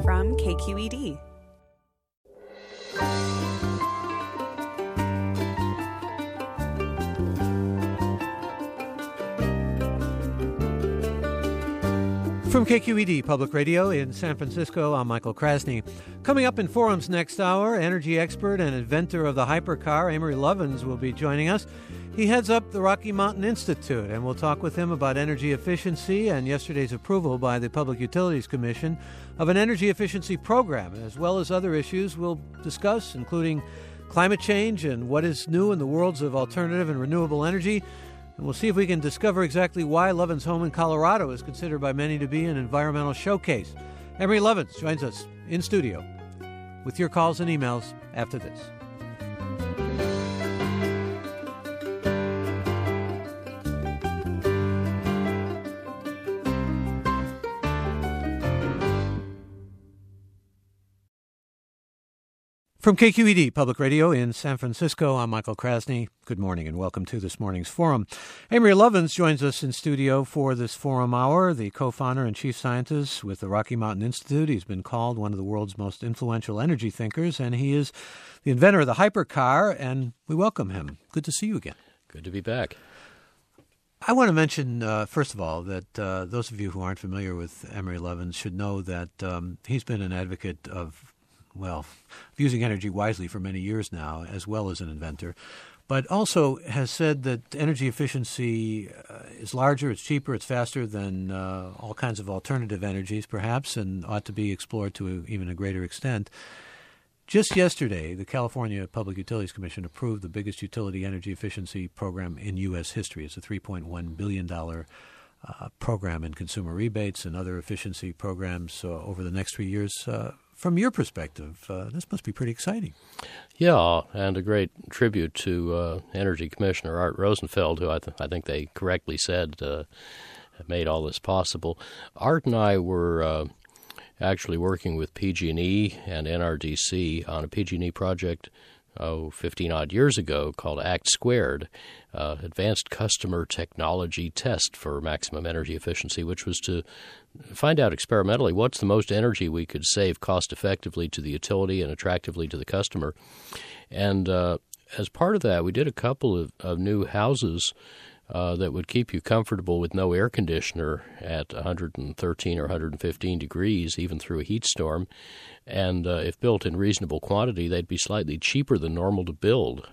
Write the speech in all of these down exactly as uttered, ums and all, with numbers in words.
from K Q E D. From K Q E D Public Radio in San Francisco, I'm Michael Krasny. Coming up in Forum's next hour, energy expert and inventor of the hypercar, Amory Lovins, will be joining us. He heads up the Rocky Mountain Institute, and we'll talk with him about energy efficiency and yesterday's approval by the Public Utilities Commission of an energy efficiency program, as well as other issues we'll discuss, including climate change and what is new in the worlds of alternative and renewable energy. And we'll see if we can discover exactly why Lovins' home in Colorado is considered by many to be an environmental showcase. Amory Lovins joins us in studio with your calls and emails after this. From K Q E D Public Radio in San Francisco, I'm Michael Krasny. Good morning and welcome to this morning's forum. Amory Lovins joins us in studio for this forum hour, the co-founder and chief scientist with the Rocky Mountain Institute. He's been called one of the world's most influential energy thinkers, and he is the inventor of the hypercar, and we welcome him. Good to see you again. Good to be back. I want to mention, uh, first of all, that uh, those of you who aren't familiar with Amory Lovins should know that um, he's been an advocate of well, of using energy wisely for many years now, as well as an inventor, but also has said that energy efficiency uh, is larger, it's cheaper, it's faster than uh, all kinds of alternative energies, perhaps, and ought to be explored to a, even a greater extent. Just yesterday, the California Public Utilities Commission approved the biggest utility energy efficiency program in U S history. It's a three point one billion dollars uh, program in consumer rebates and other efficiency programs uh, over the next three years. Uh, From your perspective, uh, this must be pretty exciting. Yeah, and a great tribute to uh, Energy Commissioner Art Rosenfeld, who I, th- I think they correctly said uh, made all this possible. Art and I were uh, actually working with P G and E and N R D C on a P G and E project oh, fifteen-odd years ago called ACT Squared, uh, Advanced Customer Technology Test for Maximum Energy Efficiency, which was to find out experimentally what's the most energy we could save cost-effectively to the utility and attractively to the customer. And uh, as part of that, we did a couple of, of new houses uh, that would keep you comfortable with no air conditioner at one hundred thirteen or one hundred fifteen degrees, even through a heat storm. And uh, if built in reasonable quantity, they'd be slightly cheaper than normal to build.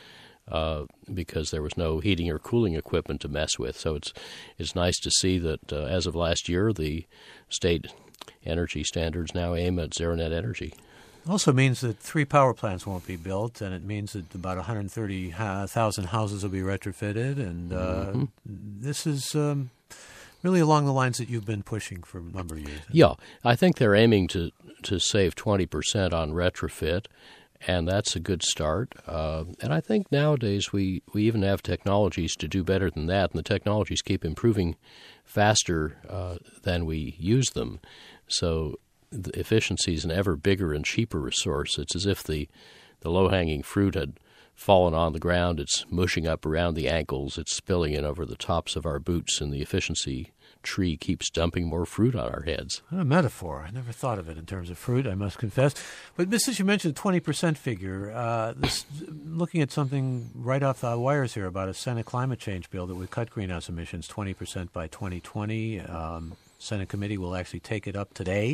Uh, because there was no heating or cooling equipment to mess with. So it's it's nice to see that uh, as of last year, the state energy standards now aim at zero net energy. Also means that three power plants won't be built, and it means that about one hundred thirty thousand houses will be retrofitted. And uh, mm-hmm. this is um, really along the lines that you've been pushing for a number of years. Yeah, I think they're aiming to, to save twenty percent on retrofit. And that's a good start. Uh, and I think nowadays we, we even have technologies to do better than that, and the technologies keep improving faster uh, than we use them. So the efficiency is an ever bigger and cheaper resource. It's as if the, the low-hanging fruit had fallen on the ground. It's mushing up around the ankles. It's spilling in over the tops of our boots, and the efficiency tree keeps dumping more fruit on our heads. A metaphor. I never thought of it in terms of fruit, I must confess. But since you mentioned the twenty percent figure, uh, this, looking at something right off the wires here about a Senate climate change bill that would cut greenhouse emissions twenty percent by twenty twenty. Um, Senate committee will actually take it up today.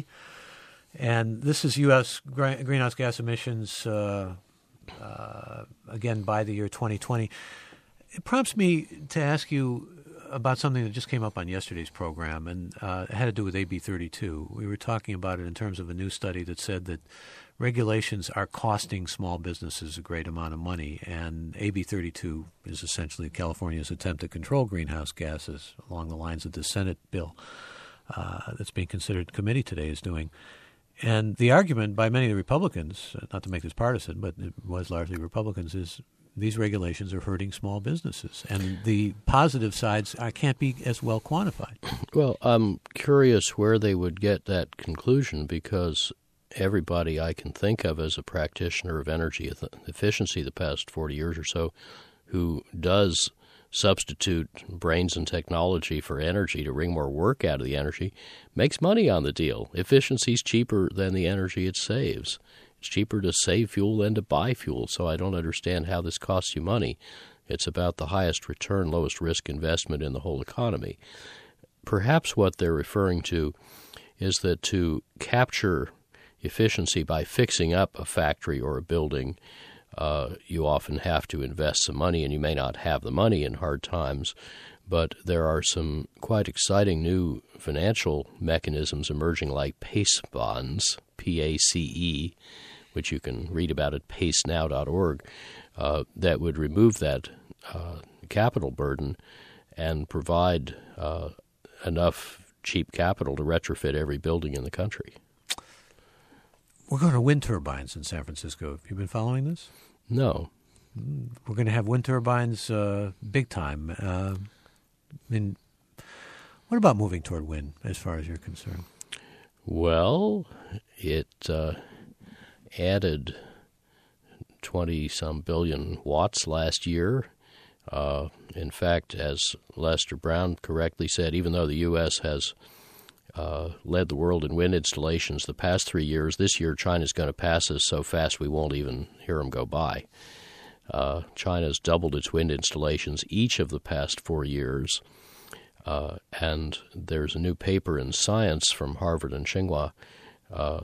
And this is U S gra- greenhouse gas emissions, uh, uh, again, by the year twenty twenty. It prompts me to ask you about something that just came up on yesterday's program, and uh, it had to do with A B thirty-two. We were talking about it in terms of a new study that said that regulations are costing small businesses a great amount of money, and A B thirty-two is essentially California's attempt to control greenhouse gases along the lines of the Senate bill uh, that's being considered in committee today is doing. And the argument by many of the Republicans, not to make this partisan, but it was largely Republicans, is these regulations are hurting small businesses, and the positive sides uh, can't be as well quantified. Well, I'm curious where they would get that conclusion, because everybody I can think of as a practitioner of energy efficiency the past forty years or so who does substitute brains and technology for energy to wring more work out of the energy, makes money on the deal. Efficiency is cheaper than the energy it saves. It's cheaper to save fuel than to buy fuel, so I don't understand how this costs you money. It's about the highest return, lowest risk investment in the whole economy. Perhaps what they're referring to is that to capture efficiency by fixing up a factory or a building, uh, you often have to invest some money, and you may not have the money in hard times. But there are some quite exciting new financial mechanisms emerging, like PACE bonds, P A C E, which you can read about at pace now dot org, uh, that would remove that uh, capital burden and provide uh, enough cheap capital to retrofit every building in the country. We're going to wind turbines in San Francisco. Have you been following this? No. We're going to have wind turbines uh, big time. Uh, I mean, what about moving toward wind as far as you're concerned? Well, it uh, added twenty-some billion watts last year. Uh, in fact, as Lester Brown correctly said, even though the U S has uh, led the world in wind installations the past three years, this year China's going to pass us so fast we won't even hear them go by. Uh, China's doubled its wind installations each of the past four years, uh, and there's a new paper in Science from Harvard and Tsinghua uh,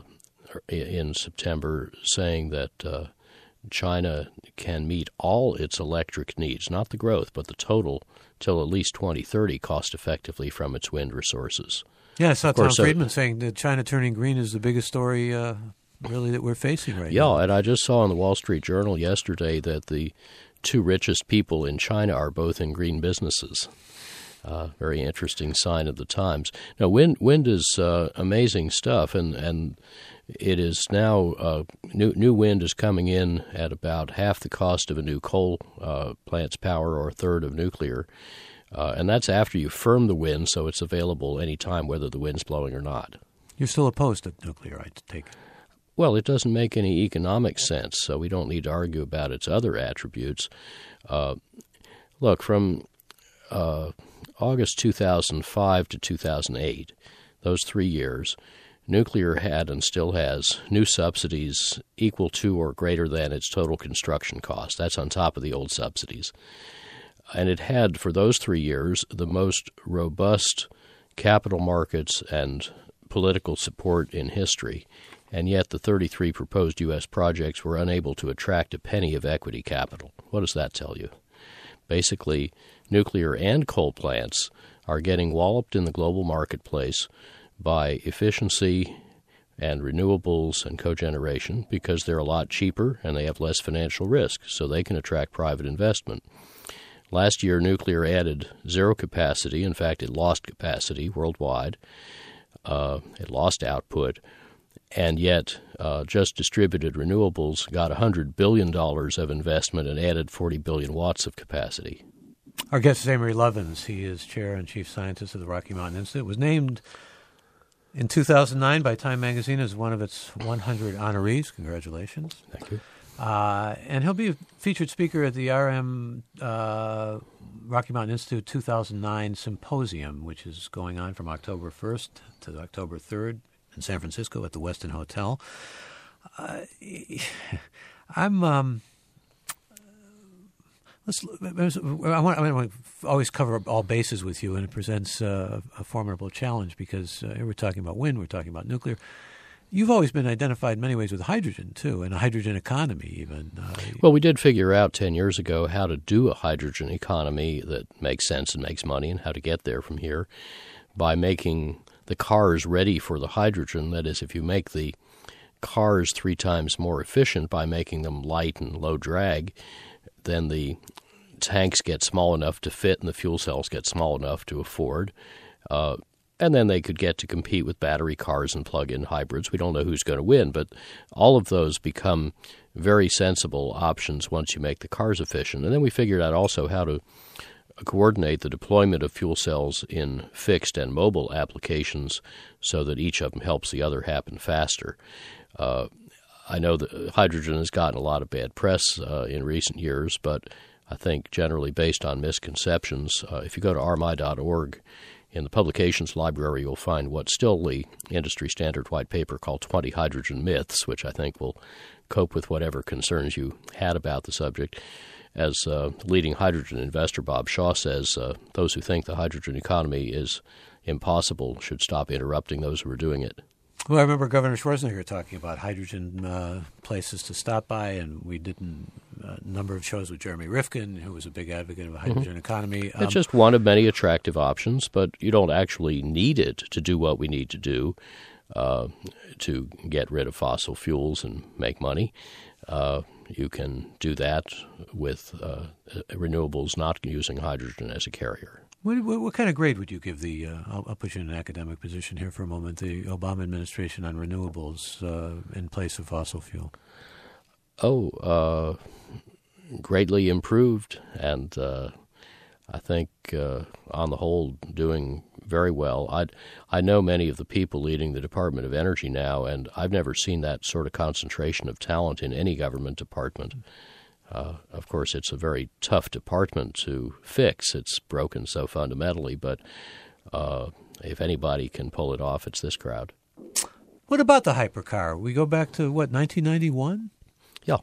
in September saying that uh, China can meet all its electric needs, not the growth, but the total, till at least twenty thirty cost-effectively from its wind resources. Yeah, I saw Tom Friedman saying that China turning green is the biggest story uh, really that we're facing right yeah, now. Yeah, and I just saw in the Wall Street Journal yesterday that the two richest people in China are both in green businesses. Uh, very interesting sign of the times. Now, wind, wind is uh, amazing stuff, and, and it is now, uh, new, new wind is coming in at about half the cost of a new coal uh, plant's power or a third of nuclear. Uh, and that's after you firm the wind so it's available any time, whether the wind's blowing or not. You're still opposed to nuclear, I take it? Well, it doesn't make any economic sense, so we don't need to argue about its other attributes. Uh, look, from uh, August two thousand five to two thousand eight, those three years, nuclear had and still has new subsidies equal to or greater than its total construction cost. That's on top of the old subsidies. And it had, for those three years, the most robust capital markets and political support in history. And yet the thirty-three proposed U S projects were unable to attract a penny of equity capital. What does that tell you? Basically, nuclear and coal plants are getting walloped in the global marketplace by efficiency and renewables and cogeneration because they're a lot cheaper and they have less financial risk, so they can attract private investment. Last year, nuclear added zero capacity. In fact, it lost capacity worldwide. Uh, it lost output. And yet, uh, just distributed renewables got one hundred billion dollars of investment and added forty billion watts of capacity. Our guest is Amory Lovins. He is chair and chief scientist of the Rocky Mountain Institute. Was named in two thousand nine by Time Magazine as one of its one hundred honorees. Congratulations. Thank you. Uh, and he'll be a featured speaker at the R M uh, Rocky Mountain Institute two thousand nine Symposium, which is going on from October first to October third in San Francisco at the Westin Hotel. Uh, I'm. Um, let's. I want, I want to always cover all bases with you, and it presents uh, a formidable challenge because uh, here we're talking about wind, we're talking about nuclear. You've always been identified in many ways with hydrogen, too, and a hydrogen economy even. Uh, well, we did figure out ten years ago how to do a hydrogen economy that makes sense and makes money and how to get there from here by making the cars ready for the hydrogen. That is, if you make the cars three times more efficient by making them light and low drag, then the tanks get small enough to fit and the fuel cells get small enough to afford. Uh, And then they could get to compete with battery cars and plug-in hybrids. We don't know who's going to win, but all of those become very sensible options once you make the cars efficient. And then we figured out also how to coordinate the deployment of fuel cells in fixed and mobile applications so that each of them helps the other happen faster. Uh, I know that hydrogen has gotten a lot of bad press uh, in recent years, but I think, generally based on misconceptions. Uh, if you go to r m i dot org, in the publications library, you'll find what's still the industry standard white paper called twenty Hydrogen Myths, which I think will cope with whatever concerns you had about the subject. As uh, leading hydrogen investor Bob Shaw says, uh, those who think the hydrogen economy is impossible should stop interrupting those who are doing it. Well, I remember Governor Schwarzenegger talking about hydrogen uh, places to stop by, and we did a number of shows with Jeremy Rifkin, who was a big advocate of a hydrogen mm-hmm. economy. Um, it's just one of many attractive options, but you don't actually need it to do what we need to do uh, to get rid of fossil fuels and make money. Uh, you can do that with uh, renewables not using hydrogen as a carrier. What, what, what kind of grade would you give the, uh, I'll, I'll put you in an academic position here for a moment, the Obama administration on renewables uh, in place of fossil fuel? Oh, uh, greatly improved, and uh, I think uh, on the whole doing very well. I I know many of the people leading the Department of Energy now, and I've never seen that sort of concentration of talent in any government department. Uh, of course, it's a very tough department to fix. It's broken so fundamentally, but uh, if anybody can pull it off, it's this crowd. What about the hypercar? We go back to, what, nineteen ninety-one? Yeah.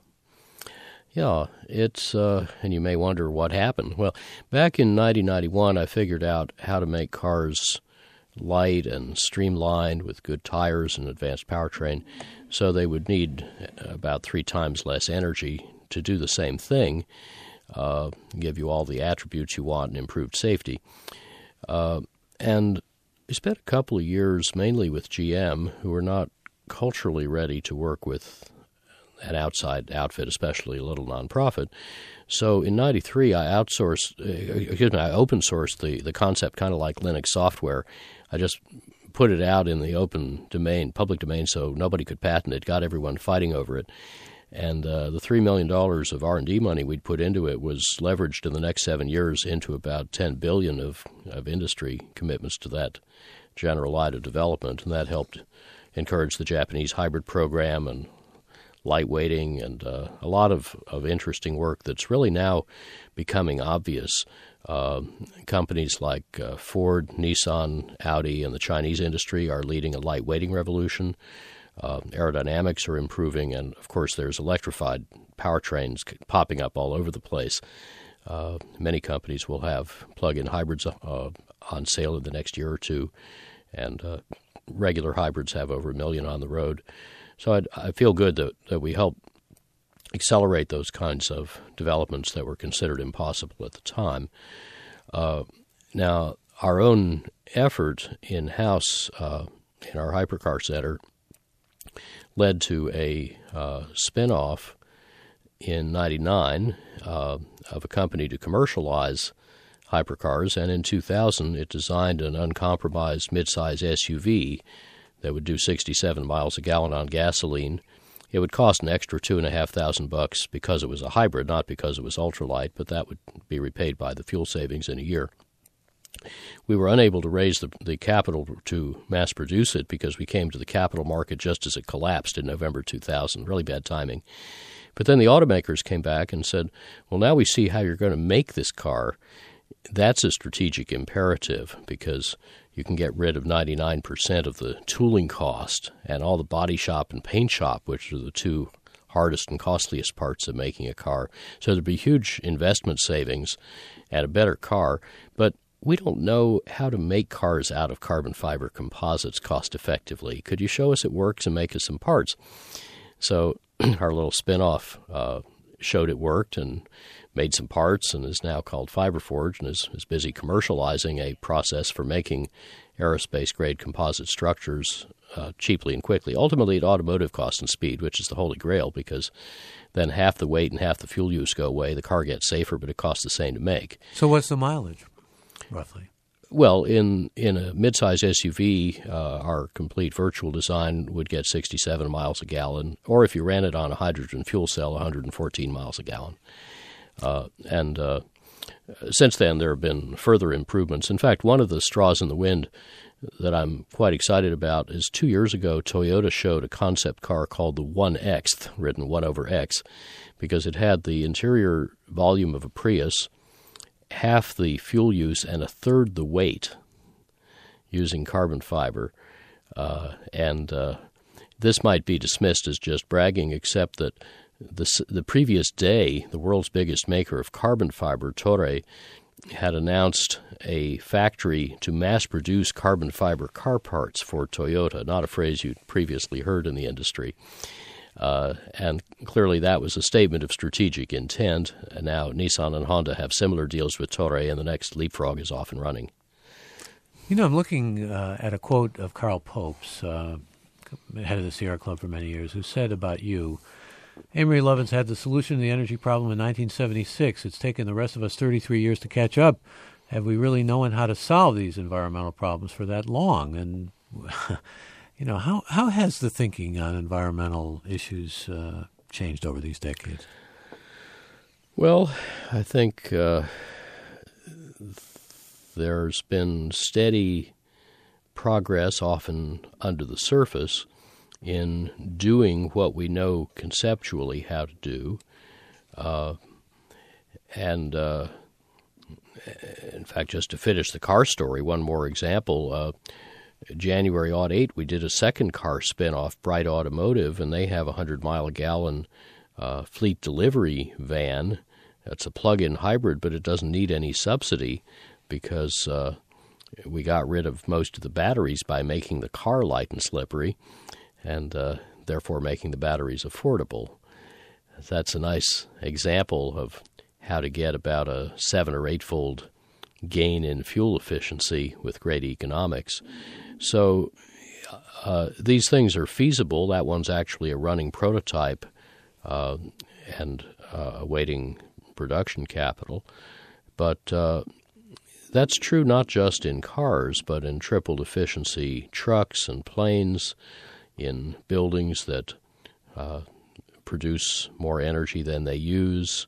Yeah, it's, uh, and you may wonder what happened. Well, back in nineteen ninety-one, I figured out how to make cars light and streamlined with good tires and advanced powertrain, so they would need about three times less energy to do the same thing, uh, give you all the attributes you want and improved safety. Uh, and we spent a couple of years mainly with G M, who were not culturally ready to work with an outside outfit, especially a little nonprofit. So in ninety-three, I outsourced, uh, excuse me, I open sourced the, the concept kind of like Linux software. I just put it out in the open domain, public domain, so nobody could patent it, got everyone fighting over it. And uh, the three million dollars of R and D money we'd put into it was leveraged in the next seven years into about ten billion dollars of, of industry commitments to that general line of development. And that helped encourage the Japanese hybrid program and lightweighting and uh, a lot of, of interesting work that's really now becoming obvious. Uh, companies like uh, Ford, Nissan, Audi, and the Chinese industry are leading a lightweighting revolution. Uh, aerodynamics are improving, and of course there's electrified powertrains popping up all over the place. Uh, many companies will have plug-in hybrids uh, on sale in the next year or two, and uh, regular hybrids have over a million on the road. So I'd, I feel good that, that we help accelerate those kinds of developments that were considered impossible at the time. Uh, now, our own effort in-house uh, in our Hypercar Center led to a uh, spin-off in ninety-nine uh, of a company to commercialize hypercars, and in two thousand it designed an uncompromised midsize S U V that would do sixty-seven miles a gallon on gasoline. It would cost an extra two and a half thousand bucks because it was a hybrid, not because it was ultralight, but that would be repaid by the fuel savings in a year. We were unable to raise the, the capital to mass produce it because we came to the capital market just as it collapsed in November two thousand. Really bad timing. But then the automakers came back and said, well, now we see how you're going to make this car. That's a strategic imperative because you can get rid of ninety-nine percent of the tooling cost and all the body shop and paint shop, which are the two hardest and costliest parts of making a car. So there'd be huge investment savings and a better car. But we don't know how to make cars out of carbon fiber composites cost effectively. Could you show us it works and make us some parts? So our little spin-off uh, showed it worked and made some parts and is now called FiberForge and is, is busy commercializing a process for making aerospace-grade composite structures uh, cheaply and quickly. Ultimately, at automotive cost and speed, which is the holy grail, because then half the weight and half the fuel use go away. The car gets safer, but it costs the same to make. So what's the mileage, roughly? Well, in, in a midsize S U V, uh, our complete virtual design would get sixty-seven miles a gallon, or if you ran it on a hydrogen fuel cell, one hundred fourteen miles a gallon. Uh, and uh, since then, there have been further improvements. In fact, one of the straws in the wind that I'm quite excited about is two years ago, Toyota showed a concept car called the one X, written one over X, because it had the interior volume of a Prius, half the fuel use, and a third the weight using carbon fiber. Uh, and uh, this might be dismissed as just bragging, except that the, the previous day, the world's biggest maker of carbon fiber, Toray, had announced a factory to mass-produce carbon fiber car parts for Toyota, not a phrase you'd previously heard in the industry. Uh, and clearly that was a statement of strategic intent. And now Nissan and Honda have similar deals with Toray, and the next Leapfrog is off and running. You know, I'm looking uh, at a quote of Carl Popes, uh, head of the Sierra Club for many years, who said about you, Amory Lovins had the solution to the energy problem in nineteen seventy-six. It's taken the rest of us thirty-three years to catch up. Have we really known how to solve these environmental problems for that long? And, you know, how, how has the thinking on environmental issues uh, changed over these decades? Well, I think uh, there's been steady progress, often under the surface, in doing what we know conceptually how to do. Uh, and, uh, in fact, just to finish the car story, one more example. Uh, January oh eight, we did a second car spinoff, Bright Automotive, and they have a one hundred mile a gallon uh, fleet delivery van. It's a plug-in hybrid, but it doesn't need any subsidy because uh, we got rid of most of the batteries by making the car light and slippery, and uh, therefore making the batteries affordable. That's a nice example of how to get about a seven or eightfold gain in fuel efficiency with great economics. So uh, these things are feasible. That one's actually a running prototype uh, and uh, awaiting production capital. But uh, that's true not just in cars, but in tripled efficiency trucks and planes, in buildings that uh, produce more energy than they use,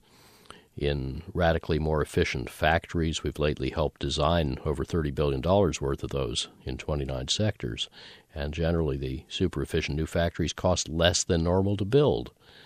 in radically more efficient factories. We've lately helped design over thirty billion dollars worth of those in twenty-nine sectors. And generally the super efficient new factories cost less than normal to build.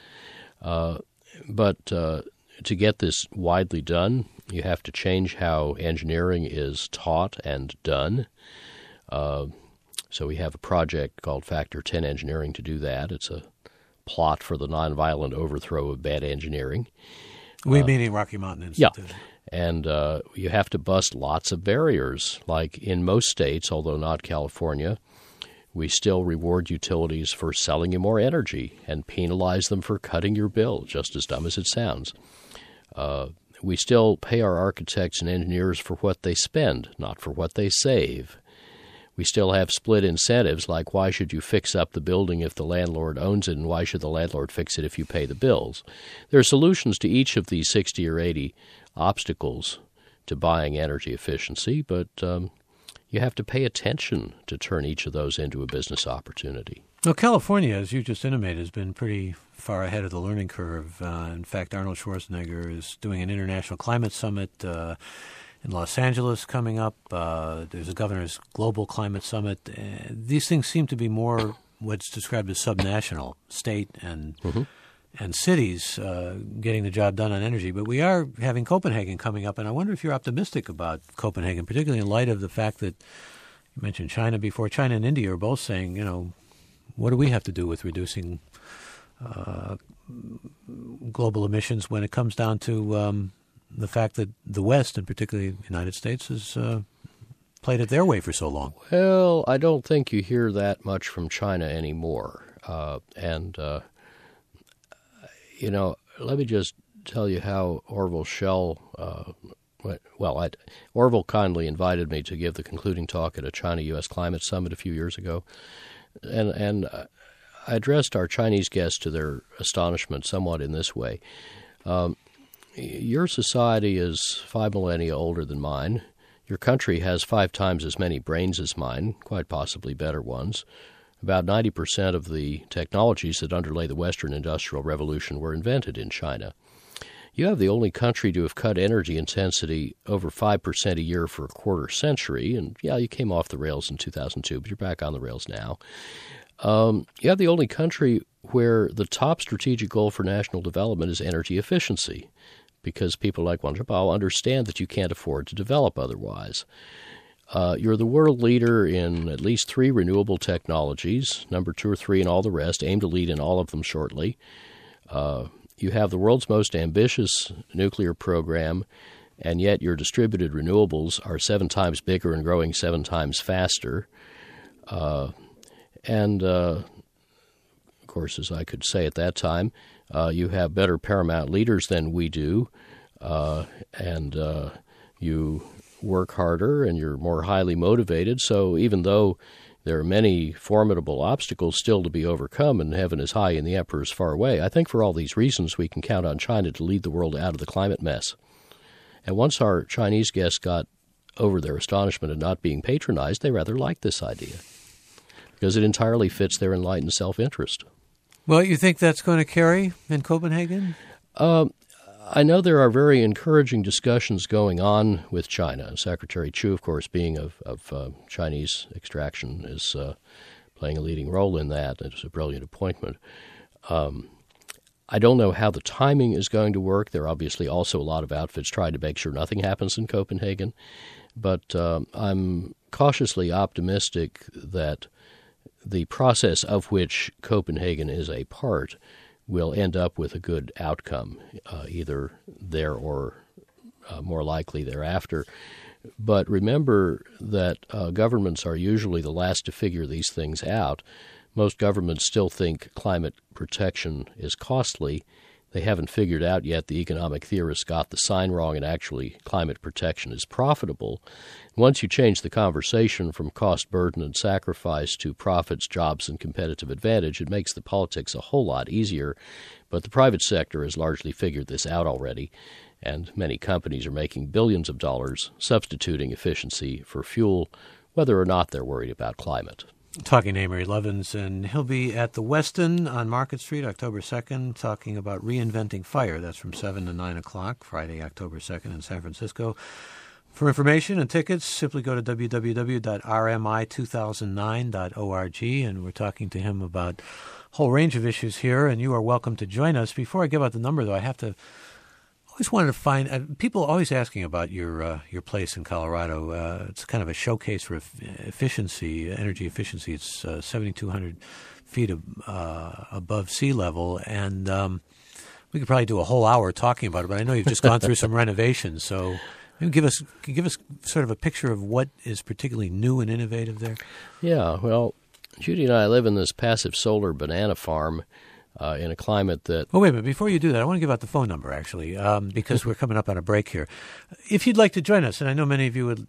Uh, but uh, to get this widely done, you have to change how engineering is taught and done. Uh, So we have a project called Factor ten Engineering to do that. It's a plot for the nonviolent overthrow of bad engineering. We uh, meaning Rocky Mountain Institute. Yeah, and uh, you have to bust lots of barriers. Like in most states, although not California, we still reward utilities for selling you more energy and penalize them for cutting your bill, just as dumb as it sounds. Uh, we still pay our architects and engineers for what they spend, not for what they save. We still have split incentives, like why should you fix up the building if the landlord owns it, and why should the landlord fix it if you pay the bills? There are solutions to each of these sixty or eighty obstacles to buying energy efficiency, but um, you have to pay attention to turn each of those into a business opportunity. Well, California, as you just intimated, has been pretty far ahead of the learning curve. Uh, in fact, Arnold Schwarzenegger is doing an international climate summit uh, in Los Angeles coming up. Uh, there's a governor's global climate summit. Uh, these things seem to be more what's described as subnational, state and mm-hmm. and cities uh, getting the job done on energy. But we are having Copenhagen coming up, and I wonder if you're optimistic about Copenhagen, particularly in light of the fact that you mentioned China before. China and India are both saying, you know, what do we have to do with reducing uh, global emissions when it comes down to um, the fact that the West, and particularly the United States, has uh, played it their way for so long? Well, I don't think you hear that much from China anymore. Uh, and, uh, you know, let me just tell you how Orville Schell, uh, well, I'd, Orville kindly invited me to give the concluding talk at a China-U S Climate Summit a few years ago. And, and I addressed our Chinese guests, to their astonishment, somewhat in this way. Um, your society is five millennia older than mine. Your country has five times as many brains as mine, quite possibly better ones. About ninety percent of the technologies that underlay the Western Industrial Revolution were invented in China. you have the only country to have cut energy intensity over five percent a year for a quarter century. And, yeah, you came off the rails in two thousand two, but you're back on the rails now. Um, you have the only country where the top strategic goal for national development is energy efficiency, because people like Wen Jiabao understand that you can't afford to develop otherwise. Uh, you're the world leader in at least three renewable technologies, number two or three in all the rest, aim to lead in all of them shortly. Uh, you have the world's most ambitious nuclear program, and yet your distributed renewables are seven times bigger and growing seven times faster. Uh, and, uh, of course, as I could say at that time, uh, you have better paramount leaders than we do, uh, and uh, you work harder and you're more highly motivated. So even though there are many formidable obstacles still to be overcome and heaven is high and the emperor is far away, I think for all these reasons we can count on China to lead the world out of the climate mess. And once our Chinese guests got over their astonishment at not being patronized, they rather liked this idea because it entirely fits their enlightened self-interest. Well, you think that's going to carry in Copenhagen? Uh, I know there are very encouraging discussions going on with China. Secretary Chu, of course, being of, of uh, Chinese extraction, is uh, playing a leading role in that. It's a brilliant appointment. Um, I don't know how the timing is going to work. There are obviously also a lot of outfits trying to make sure nothing happens in Copenhagen. But um, I'm cautiously optimistic that the process of which Copenhagen is a part will end up with a good outcome, uh, either there or uh, more likely thereafter. But remember that uh, governments are usually the last to figure these things out. Most governments still think climate protection is costly. They haven't figured out yet the economic theorists got the sign wrong and actually climate protection is profitable. Once you change the conversation from cost, burden, and sacrifice to profits, jobs, and competitive advantage, it makes the politics a whole lot easier. But the private sector has largely figured this out already, and many companies are making billions of dollars substituting efficiency for fuel, whether or not they're worried about climate. Talking to Amory Lovins, and he'll be at the Westin on Market Street October second, talking about reinventing fire. That's from seven to nine o'clock, Friday, October second in San Francisco. For information and tickets, simply go to w w w dot r m i two thousand nine dot org, and we're talking to him about a whole range of issues here, and you are welcome to join us. Before I give out the number, though, I have to always wanted to find uh, people always asking about your uh, your place in Colorado. Uh, it's kind of a showcase for e- efficiency, energy efficiency. It's uh, seventy-two hundred feet of, uh, above sea level, and um, we could probably do a whole hour talking about it. But I know you've just gone through some renovations, so maybe give us give us sort of a picture of what is particularly new and innovative there. Yeah, well, Judy and I live in this passive solar banana farm. Uh, in a climate that... Oh, wait a minute. Before you do that, I want to give out the phone number, actually, um, because we're coming up on a break here. If you'd like to join us, and I know many of you would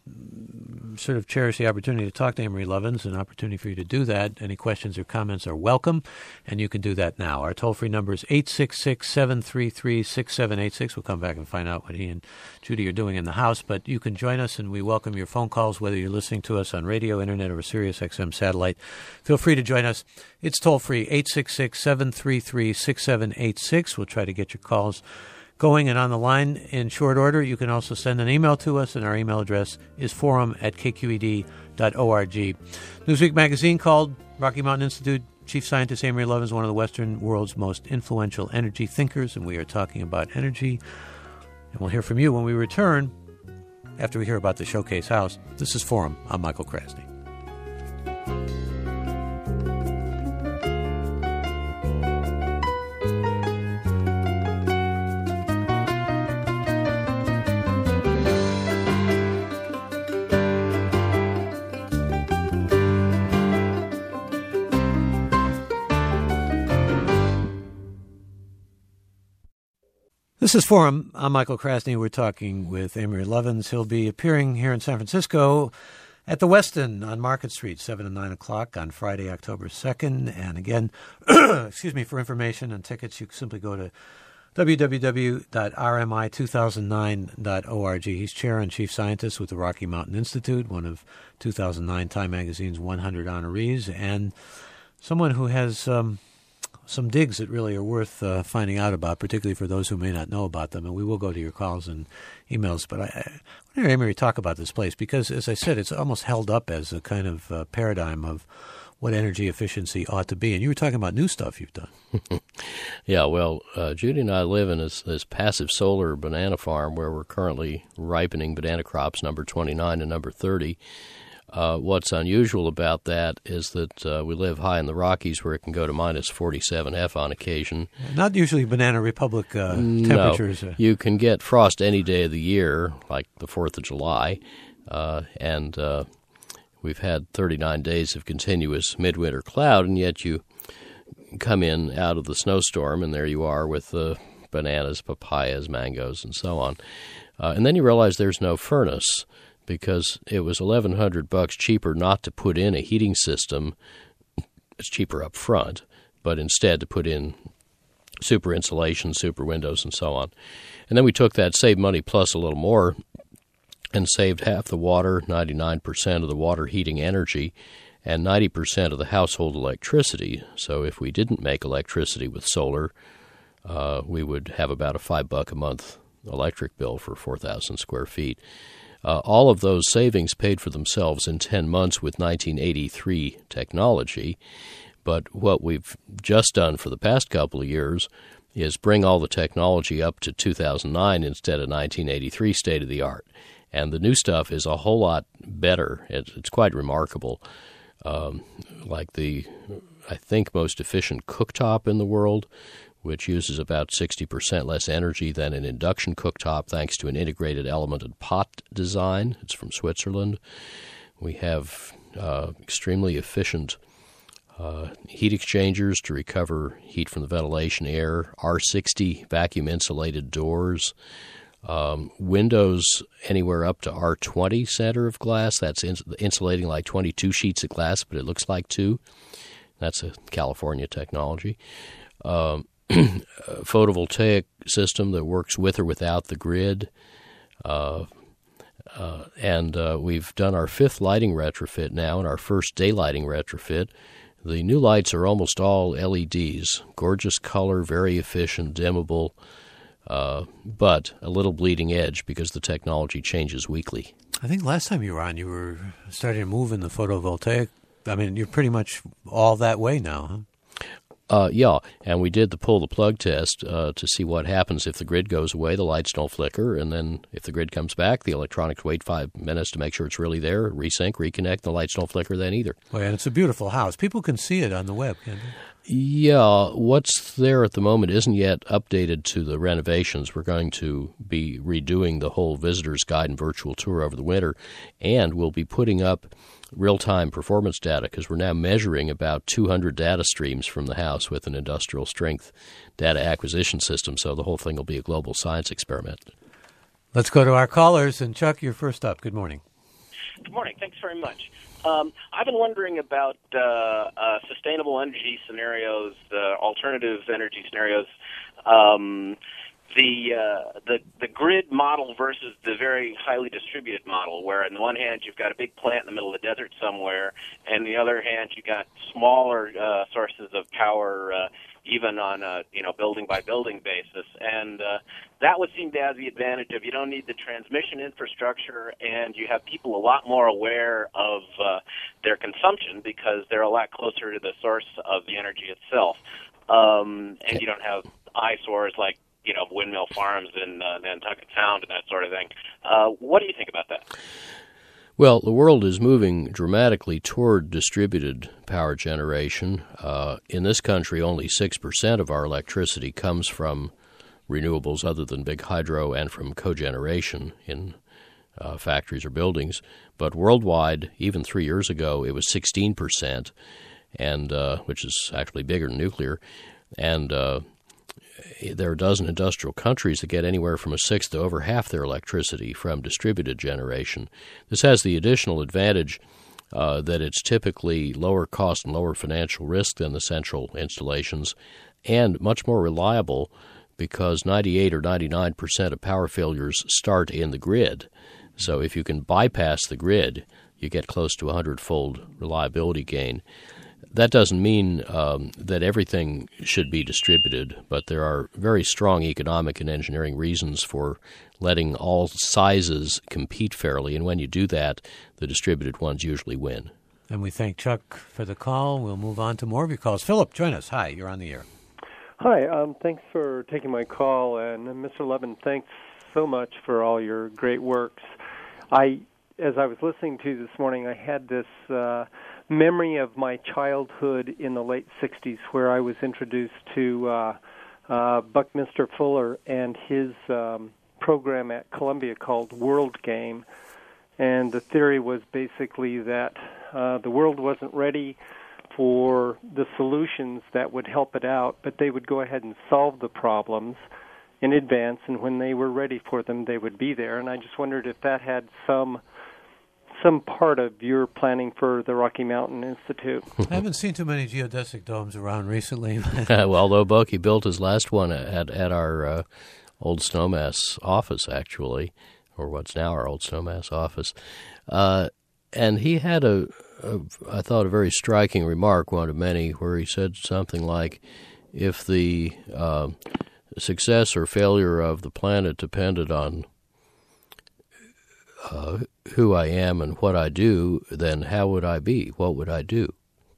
sort of cherish the opportunity to talk to Amory Lovins, an opportunity for you to do that. Any questions or comments are welcome, and you can do that now. Our toll-free number is eight six six, seven three three, six seven eight six. We'll come back and find out what he and Judy are doing in the house, but you can join us, and we welcome your phone calls, whether you're listening to us on radio, internet, or Sirius X M satellite. Feel free to join us. It's toll-free, eight six six, seven three three, six seven eight six. We'll try to get your calls going and on the line in short order. You can also send an email to us, and our email address is forum at k q e d dot org. Newsweek magazine called Rocky Mountain Institute Chief Scientist Amory Lovins, one of the Western world's most influential energy thinkers, and we are talking about energy. And we'll hear from you when we return after we hear about the Showcase House. This is Forum. I'm Michael Krasny. This is Forum. I'm Michael Krasny. We're talking with Amory Lovins. He'll be appearing here in San Francisco at the Westin on Market Street, seven to nine o'clock on Friday, October second. And again, excuse me, for information and tickets, you can simply go to w w w dot r m i two thousand nine dot org. He's chair and chief scientist with the Rocky Mountain Institute, one of two thousand nine Time Magazine's one hundred honorees, and someone who has... Um, some digs that really are worth uh, finding out about, particularly for those who may not know about them. And we will go to your calls and emails. But I, I want to hear Amory talk about this place because, as I said, it's almost held up as a kind of uh, paradigm of what energy efficiency ought to be. And you were talking about new stuff you've done. Yeah, well, uh, Judy and I live in this, this passive solar banana farm where we're currently ripening banana crops number twenty-nine and number thirty. Uh, what's unusual about that is that uh, we live high in the Rockies where it can go to minus forty-seven F on occasion. Not usually Banana Republic uh, temperatures. No, you can get frost any day of the year, like the fourth of July, uh, and uh, we've had thirty-nine days of continuous midwinter cloud, and yet you come in out of the snowstorm, and there you are with the uh, bananas, papayas, mangoes, and so on. Uh, and then you realize there's no furnace, because it was eleven hundred bucks cheaper not to put in a heating system. It's cheaper up front, but instead to put in super insulation, super windows, and so on. And then we took that saved money plus a little more and saved half the water, ninety-nine percent of the water heating energy, and ninety percent of the household electricity. So if we didn't make electricity with solar, uh, we would have about a five buck a month electric bill for four thousand square feet. Uh, all of those savings paid for themselves in ten months with nineteen eighty-three technology. But what we've just done for the past couple of years is bring all the technology up to two thousand nine instead of nineteen eighty-three state-of-the-art. And the new stuff is a whole lot better. It's, it's quite remarkable. Um, like the, I think, most efficient cooktop in the world, which uses about sixty percent less energy than an induction cooktop thanks to an integrated elemented pot design. It's from Switzerland. We have uh, extremely efficient uh, heat exchangers to recover heat from the ventilation air, R sixty vacuum-insulated doors, um, windows anywhere up to R twenty center of glass. That's ins- insulating like twenty-two sheets of glass, but it looks like two. That's a California technology. Um, photovoltaic system that works with or without the grid. Uh, uh, and uh, we've done our fifth lighting retrofit now and our first daylighting retrofit. The new lights are almost all L E Ds, gorgeous color, very efficient, dimmable, uh, but a little bleeding edge because the technology changes weekly. I think last time you were on, you were starting to move in the photovoltaic. I mean, you're pretty much all that way now, huh? Uh, yeah, and we did the pull-the-plug test uh, to see what happens if the grid goes away, the lights don't flicker, and then if the grid comes back, the electronics wait five minutes to make sure it's really there, resync, reconnect, the lights don't flicker then either. Well, and it's a beautiful house. People can see it on the web, can't they? Yeah, what's there at the moment isn't yet updated to the renovations. We're going to be redoing the whole visitor's guide and virtual tour over the winter, and we'll be putting up real-time performance data because we're now measuring about two hundred data streams from the house with an industrial-strength data acquisition system, so the whole thing will be a global science experiment. Let's go to our callers, and Chuck, you're first up. Good morning. Good morning. Thanks very much. Um, I've been wondering about uh, uh, sustainable energy scenarios, uh, alternative energy scenarios, um, the, uh, the the grid model versus the very highly distributed model, where on the one hand you've got a big plant in the middle of the desert somewhere, and on the other hand you've got smaller uh, sources of power, uh, even on a you know building by building basis, and uh, that would seem to have the advantage of you don't need the transmission infrastructure, and you have people a lot more aware of uh, their consumption because they're a lot closer to the source of the energy itself, um, and you don't have eyesores like you know windmill farms in uh, Nantucket Sound and that sort of thing. Uh, what do you think about that? Well, the world is moving dramatically toward distributed power generation. Uh, in this country, only six percent of our electricity comes from renewables other than big hydro and from cogeneration in uh, factories or buildings. But worldwide, even three years ago, it was sixteen percent, and uh, which is actually bigger than nuclear. And uh, there are a dozen industrial countries that get anywhere from a sixth to over half their electricity from distributed generation. This has the additional advantage uh, that it's typically lower cost and lower financial risk than the central installations, and much more reliable because ninety-eight or ninety-nine percent of power failures start in the grid. So if you can bypass the grid, you get close to a hundred-fold reliability gain. that doesn't mean um, that everything should be distributed, but there are very strong economic and engineering reasons for letting all sizes compete fairly, and when you do that, the distributed ones usually win. And we thank Chuck for the call. We'll move on to more of your calls. Philip, join us. Hi, you're on the air. Hi, um, thanks for taking my call, and uh, Mister Levin, thanks so much for all your great works. I, as I was listening to you this morning, I had this uh, memory of my childhood in the late sixties, where I was introduced to uh, uh, Buckminster Fuller and his um, program at Columbia called World Game, and the theory was basically that uh, the world wasn't ready for the solutions that would help it out, but they would go ahead and solve the problems in advance, and when they were ready for them, they would be there. And I just wondered if that had some some part of your planning for the Rocky Mountain Institute. I haven't seen too many geodesic domes around recently. Well, although Bucky built his last one at at our uh, old Snowmass office, actually, or what's now our old Snowmass office, uh, and he had a, a, I thought, a very striking remark, one of many, where he said something like, if the uh, success or failure of the planet depended on uh, who I am and what I do, then how would I be? What would I do?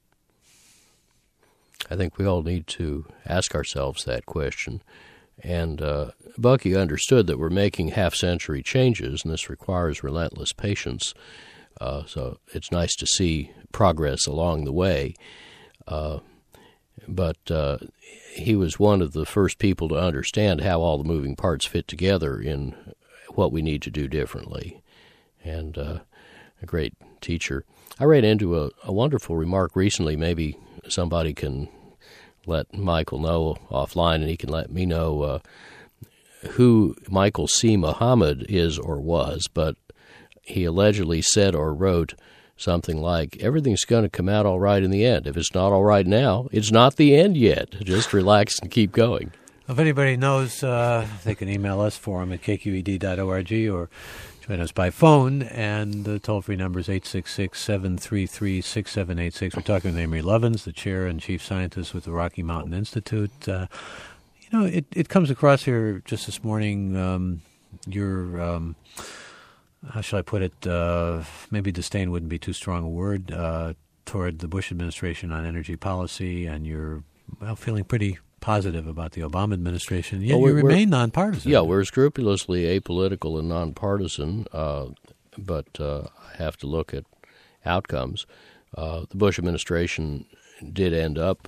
I think we all need to ask ourselves that question. And uh, Bucky understood that we're making half-century changes, and this requires relentless patience. Uh, so it's nice to see progress along the way. Uh, but uh, he was one of the first people to understand how all the moving parts fit together in what we need to do differently. And uh, a great teacher. I ran into a, a wonderful remark recently. Maybe somebody can let Michael know offline, and he can let me know uh, who Michael C. Muhammad is or was, but he allegedly said or wrote something like, everything's going to come out all right in the end. If it's not all right now, it's not the end yet. Just relax and keep going. If anybody knows, uh, they can email us, forum at k q e d dot org, or join us by phone, and the toll-free number is eight six six, seven three three, six seven eight six. We're talking with Amory Lovins, the chair and chief scientist with the Rocky Mountain Institute. Uh, you know, it, it comes across here just this morning, um, your... Um, how shall I put it, uh, maybe disdain wouldn't be too strong a word, uh, toward the Bush administration on energy policy, and you're, well, feeling pretty positive about the Obama administration, yet well, you remain nonpartisan. Yeah, we're scrupulously apolitical and nonpartisan, uh, but uh, I have to look at outcomes. Uh, the Bush administration did end up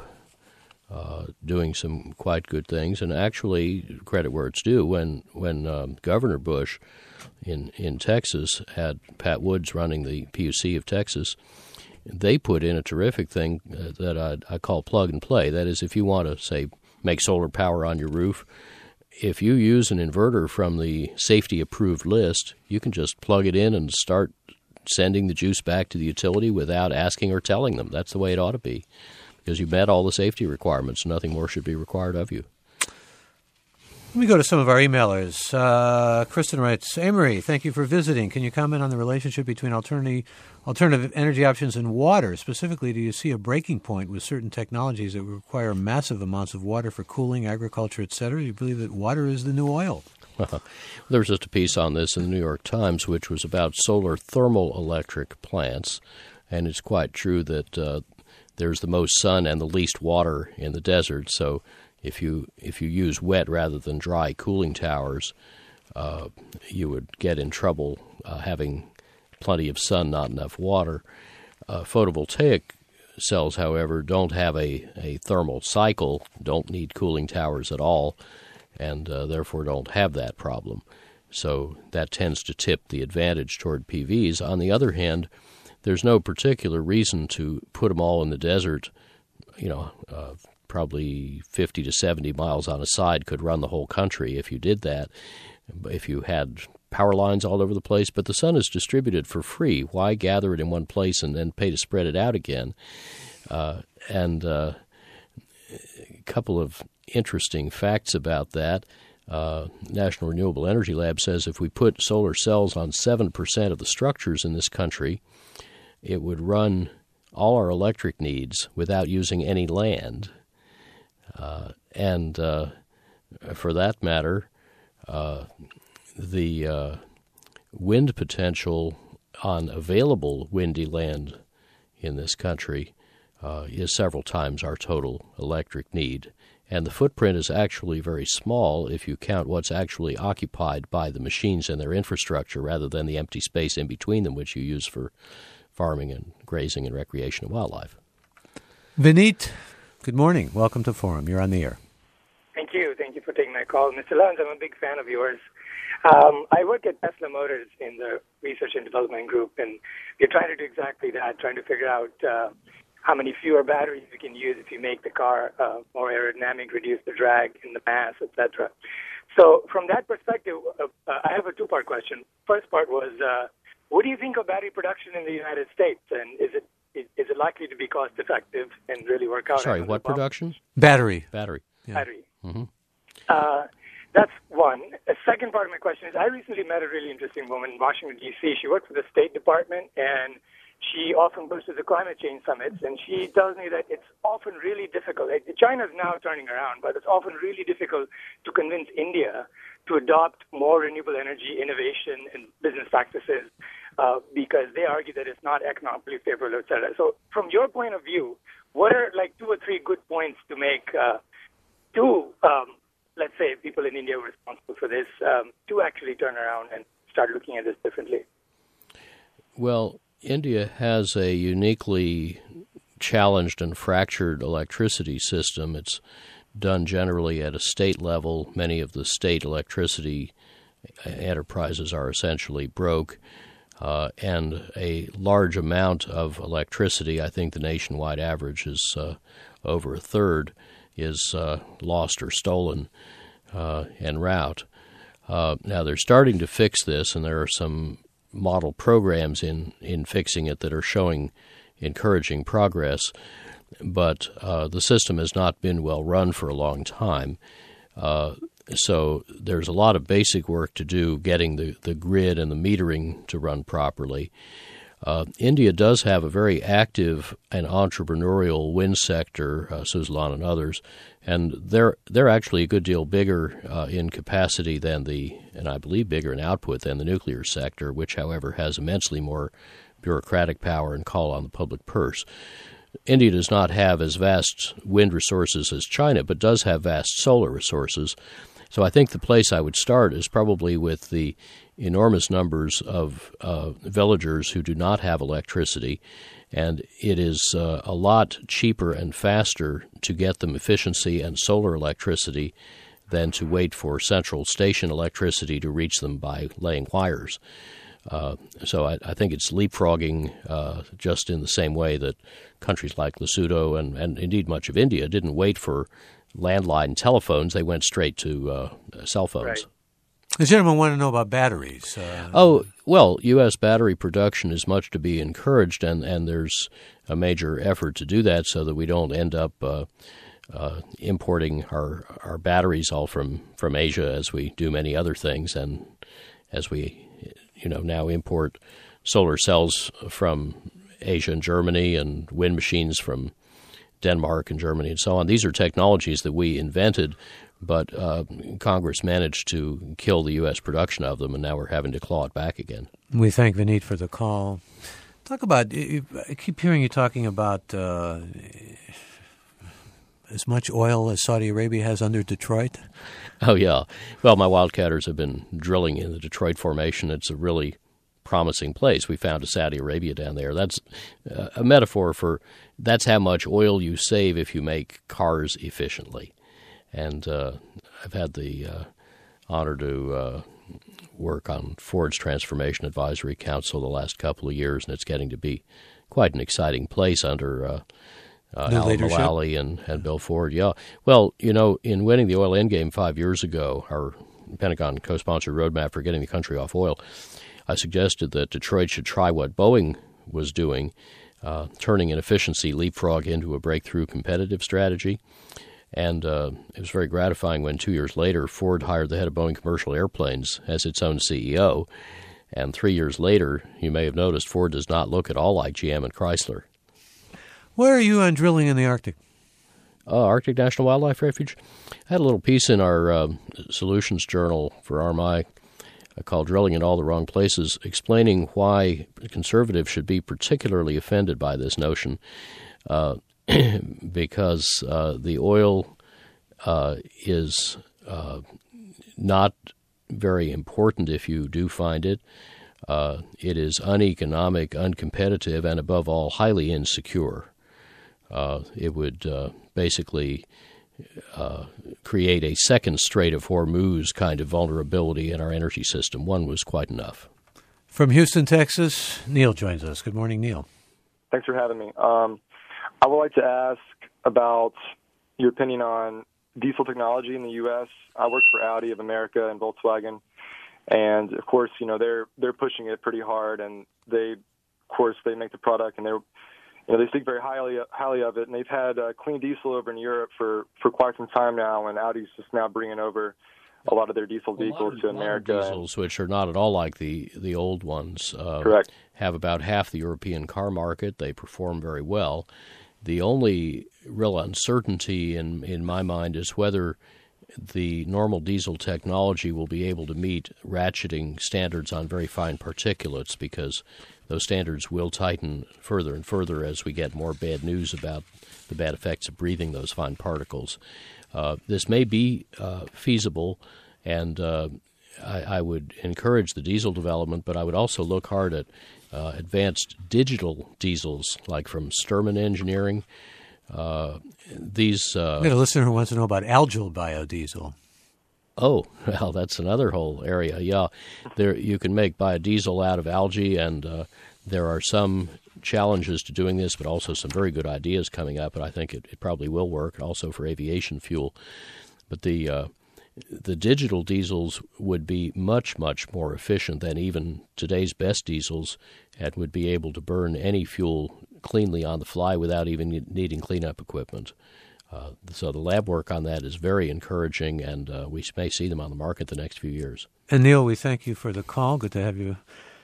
uh, doing some quite good things, and actually, credit where it's due, when, when um, Governor Bush in in Texas had Pat Woods running the P U C of Texas, they put in a terrific thing uh, that I, I call plug and play. That is, if you want to, say, make solar power on your roof, if you use an inverter from the safety-approved list, you can just plug it in and start sending the juice back to the utility without asking or telling them. That's the way it ought to be, because you met all the safety requirements. Nothing more should be required of you. Let me go to some of our emailers. Uh, Kristen writes, Amory, thank you for visiting. Can you comment on the relationship between alternative, alternative energy options and water? Specifically, do you see a breaking point with certain technologies that require massive amounts of water for cooling, agriculture, et cetera? Do you believe that water is the new oil? There was just a piece on this in the New York Times, which was about solar thermal electric plants, and it's quite true that uh, there's the most sun and the least water in the desert, so If you if you use wet rather than dry cooling towers, uh, you would get in trouble uh, having plenty of sun, not enough water. Uh, photovoltaic cells, however, don't have a, a thermal cycle, don't need cooling towers at all, and uh, therefore don't have that problem. So that tends to tip the advantage toward P Vs. On the other hand, there's no particular reason to put them all in the desert, you know, uh, probably fifty to seventy miles on a side could run the whole country if you did that, if you had power lines all over the place. But the sun is distributed for free. Why gather it in one place and then pay to spread it out again? Uh, and uh, a couple of interesting facts about that. Uh, National Renewable Energy Lab says if we put solar cells on seven percent of the structures in this country, it would run all our electric needs without using any land. Uh, and uh, for that matter, uh, the uh, wind potential on available windy land in this country uh, is several times our total electric need. And the footprint is actually very small if you count what's actually occupied by the machines and their infrastructure rather than the empty space in between them, which you use for farming and grazing and recreation and wildlife. Vineet, good morning. Welcome to Forum. You're on the air. Thank you. Thank you for taking my call. Mister Levins, I'm a big fan of yours. Um, I work at Tesla Motors in the research and development group, and we're trying to do exactly that, trying to figure out uh, how many fewer batteries we can use if you make the car uh, more aerodynamic, reduce the drag in the mass, et cetera. So from that perspective, uh, uh, I have a two-part question. First part was, uh, what do you think of battery production in the United States, and is it is, is it likely to be cost-effective and really work out? Sorry, what production? Battery. Battery. Yeah. Battery. Mm-hmm. Uh, that's one. A second part of my question is, I recently met a really interesting woman in Washington, D C She works for the State Department, and she often goes to the climate change summits, and she tells me that it's often really difficult. China's now turning around, but it's often really difficult to convince India to adopt more renewable energy innovation and business practices uh, because they argue that it's not economically favorable, et cetera. So from your point of view, what are like two or three good points to make uh, to, um, let's say, people in India who are responsible for this um, to actually turn around and start looking at this differently? Well, India has a uniquely challenged and fractured electricity system. It's done generally at a state level. Many of the state electricity enterprises are essentially broke, uh, and a large amount of electricity, I think the nationwide average is uh, over a third, is uh, lost or stolen uh, en route. Uh, now, they're starting to fix this, and there are some model programs in, in fixing it that are showing encouraging progress, but uh, the system has not been well run for a long time. Uh, so there's a lot of basic work to do getting the, the grid and the metering to run properly. Uh, India does have a very active and entrepreneurial wind sector, uh, Suzlon and others, and they're they're actually a good deal bigger uh, in capacity than the, and I believe bigger in output than the nuclear sector, which, however, has immensely more bureaucratic power and call on the public purse. India does not have as vast wind resources as China, but does have vast solar resources. So I think the place I would start is probably with the enormous numbers of uh, villagers who do not have electricity, and it is uh, a lot cheaper and faster to get them efficiency and solar electricity than to wait for central station electricity to reach them by laying wires. Uh, so I, I think it's leapfrogging uh, just in the same way that countries like Lesotho and, and indeed much of India didn't wait for landline telephones. They went straight to uh, cell phones. Right. The gentleman wanted to know about batteries. Uh, oh, well, U S battery production is much to be encouraged, and, and there's a major effort to do that so that we don't end up uh, uh, importing our, our batteries all from, from Asia as we do many other things, and as we you know now import solar cells from Asia and Germany and wind machines from Denmark and Germany and so on. These are technologies that we invented, but uh, Congress managed to kill the U S production of them, and now we're having to claw it back again. We thank Vineet for the call. Talk about, I keep hearing you talking about uh, as much oil as Saudi Arabia has under Detroit. Oh, yeah. Well, my wildcatters have been drilling in the Detroit Formation. It's a really promising place. We found a Saudi Arabia down there. That's uh, a metaphor for that's how much oil you save if you make cars efficiently. And uh, I've had the uh, honor to uh, work on Ford's Transformation Advisory Council the last couple of years, and it's getting to be quite an exciting place under uh, uh, Alan Mulally and, and Bill Ford. Yeah. Well, you know, in winning the oil endgame five years ago, our Pentagon co-sponsored roadmap for getting the country off oil, I suggested that Detroit should try what Boeing was doing, uh, turning an efficiency leapfrog into a breakthrough competitive strategy. And uh, it was very gratifying when two years later Ford hired the head of Boeing Commercial Airplanes as its own C E O. And three years later, you may have noticed Ford does not look at all like G M and Chrysler. Where are you on drilling in the Arctic? Uh, Arctic National Wildlife Refuge. I had a little piece in our uh, Solutions Journal for R M I called Drilling in All the Wrong Places, explaining why conservatives should be particularly offended by this notion, uh, because uh, the oil uh, is uh, not very important if you do find it. Uh, it is uneconomic, uncompetitive, and above all, highly insecure. Uh, it would uh, basically uh, create a second Strait of Hormuz kind of vulnerability in our energy system. One was quite enough. From Houston, Texas, Neil joins us. Good morning, Neil. Thanks for having me. Um, I would like to ask about your opinion on diesel technology in the U S. I work for Audi of America and Volkswagen, and of course, you know they're they're pushing it pretty hard, and they, of course, they make the product, and they're you know they speak very highly highly of it, and they've had uh, clean diesel over in Europe for, for quite some time now, and Audi's just now bringing over a lot of their diesel vehicles well, to America. Diesels, which are not at all like the the old ones, uh, correct, have about half the European car market. They perform very well. The only real uncertainty in, in my mind is whether the normal diesel technology will be able to meet ratcheting standards on very fine particulates, because those standards will tighten further and further as we get more bad news about the bad effects of breathing those fine particles. Uh, this may be uh, feasible, and uh, I, I would encourage the diesel development, but I would also look hard at Uh, advanced digital diesels, like from Sturman Engineering. Uh, these. Uh, We got a listener who wants to know about algal biodiesel. Oh, well, that's another whole area. Yeah, there you can make biodiesel out of algae, and uh, there are some challenges to doing this, but also some very good ideas coming up, and I think it, it probably will work, also for aviation fuel. But the uh, the digital diesels would be much, much more efficient than even today's best diesels, and would be able to burn any fuel cleanly on the fly without even needing cleanup equipment. Uh, so the lab work on that is very encouraging, and uh, we may see them on the market the next few years. And Neil, we thank you for the call. Good to have you.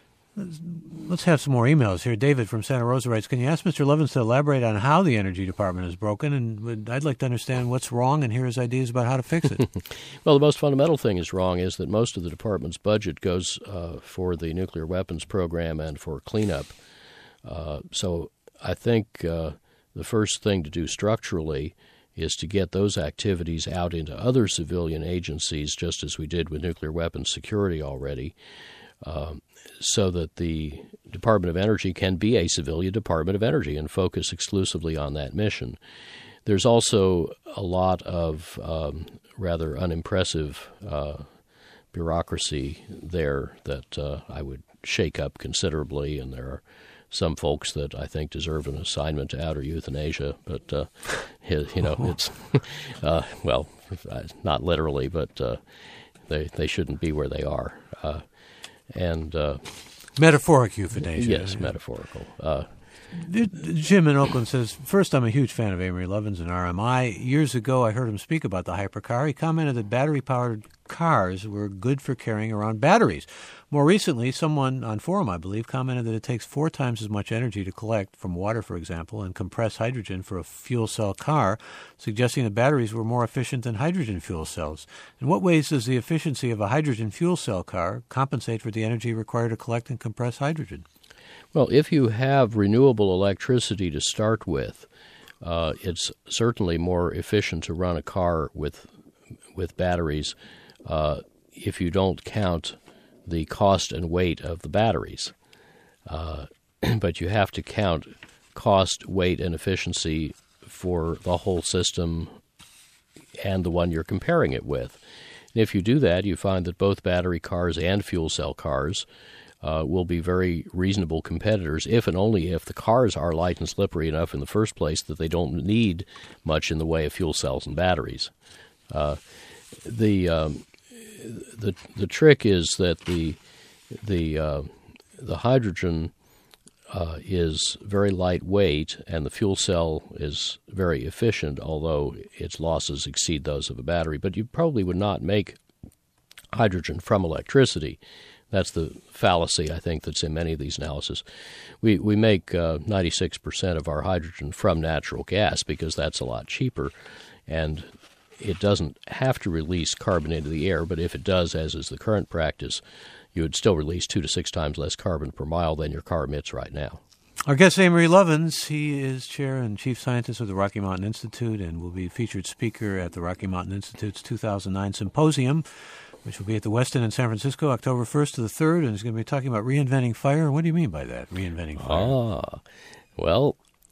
Let's have some more emails here. David from Santa Rosa writes, can you ask Mister Levins to elaborate on how the Energy Department is broken? And I'd like to understand what's wrong and hear his ideas about how to fix it. Well, the most fundamental thing is wrong is that most of the department's budget goes uh, for the nuclear weapons program and for cleanup. Uh, so I think uh, the first thing to do structurally is to get those activities out into other civilian agencies, just as we did with nuclear weapons security already. Uh, so that the Department of Energy can be a civilian Department of Energy and focus exclusively on that mission. There's also a lot of um, rather unimpressive uh, bureaucracy there that uh, I would shake up considerably, and there are some folks that I think deserve an assignment to outer euthanasia, but, uh, you know, it's, uh, well, not literally, but uh, they, they shouldn't be where they are. Uh, And uh, metaphoric euthanasia. Yes, metaphorical. Uh, Jim in Oakland says, first, I'm a huge fan of Amory Levins and R M I. Years ago, I heard him speak about the hypercar. He commented that battery-powered cars were good for carrying around batteries. More recently, someone on forum, I believe, commented that it takes four times as much energy to collect from water, for example, and compress hydrogen for a fuel cell car, suggesting that batteries were more efficient than hydrogen fuel cells. In what ways does the efficiency of a hydrogen fuel cell car compensate for the energy required to collect and compress hydrogen? Well, if you have renewable electricity to start with, uh, it's certainly more efficient to run a car with with batteries uh, if you don't count the cost and weight of the batteries. Uh, but you have to count cost, weight, and efficiency for the whole system and the one you're comparing it with. And if you do that, you find that both battery cars and fuel cell cars uh, will be very reasonable competitors, if and only if the cars are light and slippery enough in the first place that they don't need much in the way of fuel cells and batteries. Uh, the um, the the trick is that the the uh, the hydrogen uh, is very lightweight and the fuel cell is very efficient, although its losses exceed those of a battery. But you probably would not make hydrogen from electricity. That's the fallacy, I think, that's in many of these analyses. We we make uh, ninety-six percent of our hydrogen from natural gas because that's a lot cheaper, and it doesn't have to release carbon into the air, but if it does, as is the current practice, you would still release two to six times less carbon per mile than your car emits right now. Our guest is Amory Lovins. He is chair and chief scientist of the Rocky Mountain Institute and will be featured speaker at the Rocky Mountain Institute's two thousand nine symposium, which will be at the Westin in San Francisco, October first to the third, and he's going to be talking about reinventing fire. What do you mean by that, reinventing fire? Ah, well,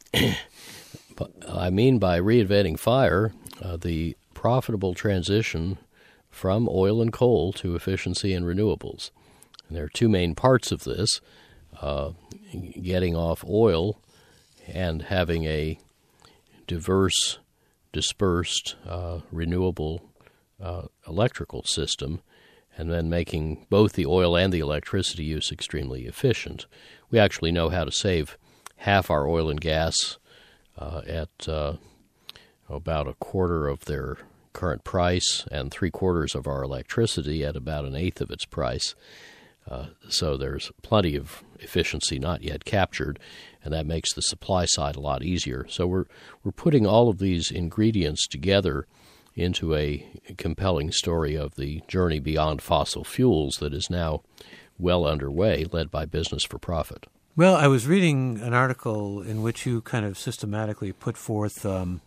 I mean by reinventing fire uh, the profitable transition from oil and coal to efficiency and renewables. And there are two main parts of this. Uh, getting off oil and having a diverse, dispersed, uh, renewable uh, electrical system, and then making both the oil and the electricity use extremely efficient. We actually know how to save half our oil and gas uh, at uh, about a quarter of their current price and three quarters of our electricity at about an eighth of its price. Uh, so there's plenty of efficiency not yet captured, and that makes the supply side a lot easier. So we're we're putting all of these ingredients together into a compelling story of the journey beyond fossil fuels that is now well underway, led by Business for Profit. Well, I was reading an article in which you kind of systematically put forth um,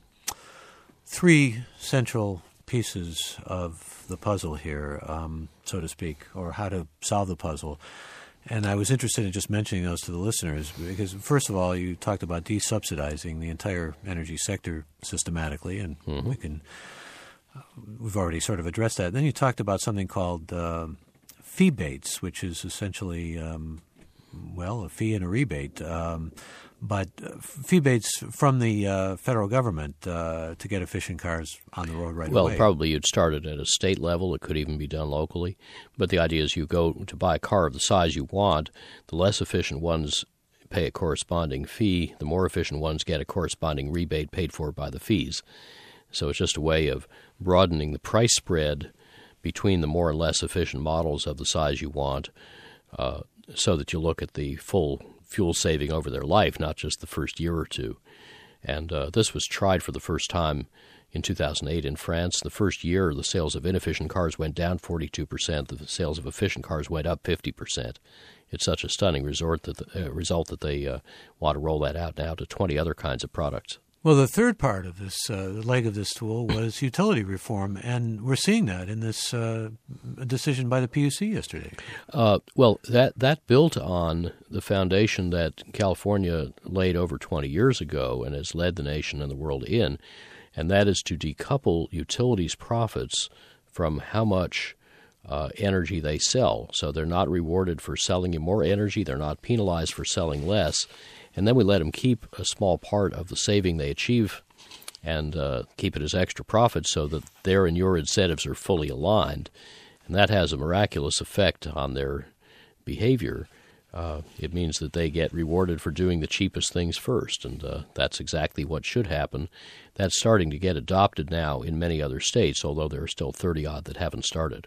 three central pieces of the puzzle here, um, so to speak, or how to solve the puzzle. And I was interested in just mentioning those to the listeners because, first of all, you talked about desubsidizing the entire energy sector systematically, and mm-hmm. we can uh, we've already sort of addressed that. And then you talked about something called uh, fee-bates, which is essentially, um, well, a fee and a rebate. Um, But uh, fee-bates from the uh, federal government uh, to get efficient cars on the road right well, away. Well, probably you'd start it at a state level. It could even be done locally. But the idea is you go to buy a car of the size you want. The less efficient ones pay a corresponding fee. The more efficient ones get a corresponding rebate paid for by the fees. So it's just a way of broadening the price spread between the more and less efficient models of the size you want uh, so that you look at the full fuel saving over their life, not just the first year or two. And uh, this was tried for the first time in two thousand eight in France. The first year, the sales of inefficient cars went down forty-two percent. The sales of efficient cars went up fifty percent. It's such a stunning resort that the, uh, result that they uh, want to roll that out now to twenty other kinds of products. Well, the third part of this, uh, the leg of this tool, was utility reform, and we're seeing that in this uh, decision by the P U C yesterday. Uh, well, that that built on the foundation that California laid over twenty years ago and has led the nation and the world in, and that is to decouple utilities' profits from how much uh, energy they sell. So they're not rewarded for selling you more energy. They're not penalized for selling less. And then we let them keep a small part of the saving they achieve and uh, keep it as extra profit so that their and your incentives are fully aligned. And that has a miraculous effect on their behavior. Uh, it means that they get rewarded for doing the cheapest things first, and uh, that's exactly what should happen. That's starting to get adopted now in many other states, although there are still thirty-odd that haven't started.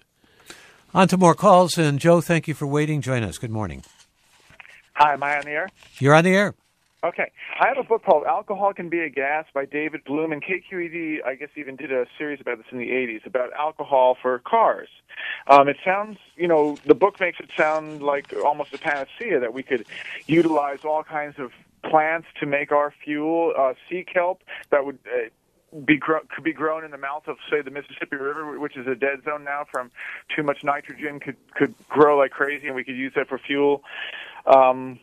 On to more calls, and Joe, thank you for waiting. Join us. Good morning. Hi, am I on the air? You're on the air. Okay. I have a book called Alcohol Can Be a Gas by David Bloom, and K Q E D, I guess, even did a series about this in the eighties, about alcohol for cars. Um, it sounds, you know, the book makes it sound like almost a panacea that we could utilize all kinds of plants to make our fuel, uh, sea kelp that would uh, be gro- could be grown in the mouth of, say, the Mississippi River, which is a dead zone now from too much nitrogen, could, could grow like crazy, and we could use that for fuel. Um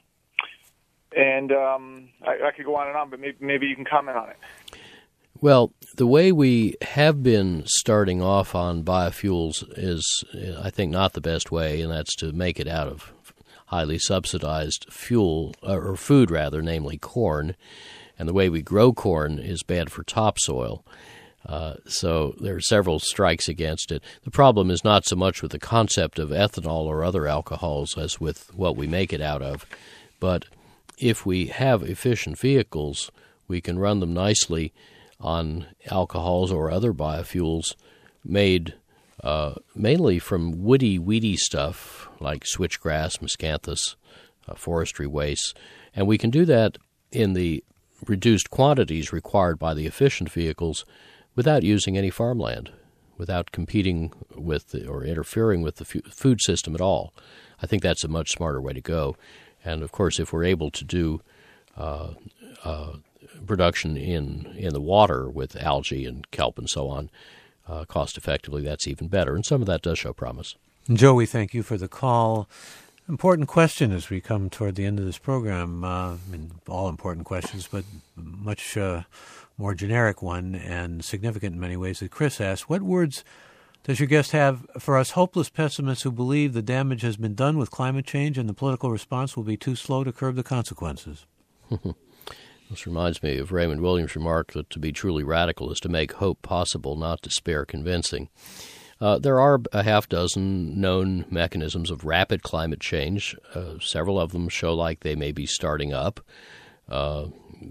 And um, I, I could go on and on, but maybe, maybe you can comment on it. Well, the way we have been starting off on biofuels is, I think, not the best way, and that's to make it out of highly subsidized fuel, or food rather, namely corn. And the way we grow corn is bad for topsoil. Uh, so there are several strikes against it. The problem is not so much with the concept of ethanol or other alcohols as with what we make it out of, but if we have efficient vehicles, we can run them nicely on alcohols or other biofuels made uh, mainly from woody, weedy stuff like switchgrass, miscanthus, uh, forestry wastes. And we can do that in the reduced quantities required by the efficient vehicles without using any farmland, without competing with the, or interfering with the f- food system at all. I think that's a much smarter way to go. And, of course, if we're able to do uh, uh, production in, in the water with algae and kelp and so on uh, cost effectively, that's even better. And some of that does show promise. Joe, we thank you for the call. Important question as we come toward the end of this program. Uh, I mean, all important questions, but much uh, more generic one and significant in many ways that Chris asked. What words does your guest have for us hopeless pessimists who believe the damage has been done with climate change and the political response will be too slow to curb the consequences? This reminds me of Raymond Williams' remark that to be truly radical is to make hope possible, not despair convincing. Uh, there are a half dozen known mechanisms of rapid climate change. Uh, several of them show like they may be starting up. Uh,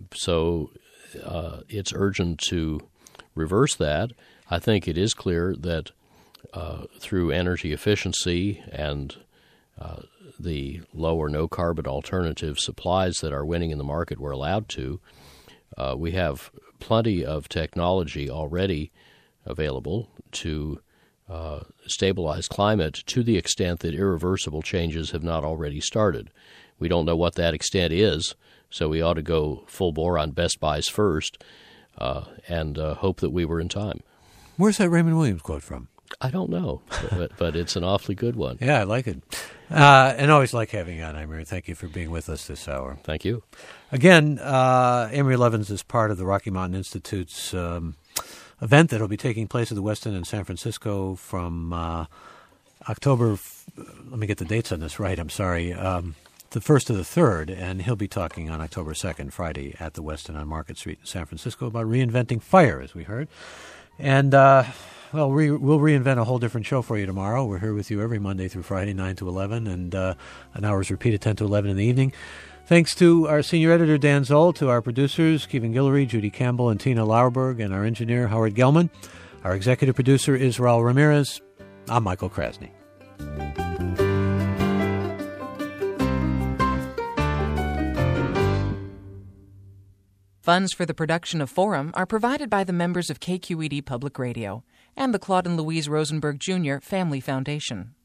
so uh, it's urgent to reverse that. I think it is clear that uh, through energy efficiency and uh, the low or no carbon alternative supplies that are winning in the market we're allowed to, uh, we have plenty of technology already available to Uh, stabilize climate to the extent that irreversible changes have not already started. We don't know what that extent is, so we ought to go full bore on best buys first uh, and uh, hope that we were in time. Where's that Raymond Williams quote from? I don't know, but, but it's an awfully good one. Yeah, I like it. Uh, and always like having you on, Amory. Thank you for being with us this hour. Thank you. Again, uh, Amory Levins is part of the Rocky Mountain Institute's um, event that will be taking place at the West End in San Francisco from uh, October, f- let me get the dates on this right, I'm sorry, um, the first to the third, and he'll be talking on October second, Friday, at the West End on Market Street in San Francisco about reinventing fire, as we heard. And, uh, well, re- we'll reinvent a whole different show for you tomorrow. We're here with you every Monday through Friday, nine to eleven, and uh, an hour's repeated ten to eleven in the evening. Thanks to our senior editor, Dan Zoll, to our producers, Kevin Guillory, Judy Campbell, and Tina Lauerberg, and our engineer, Howard Gelman. Our executive producer is Raul Ramirez. I'm Michael Krasny. Funds for the production of Forum are provided by the members of K Q E D Public Radio and the Claude and Louise Rosenberg Junior Family Foundation.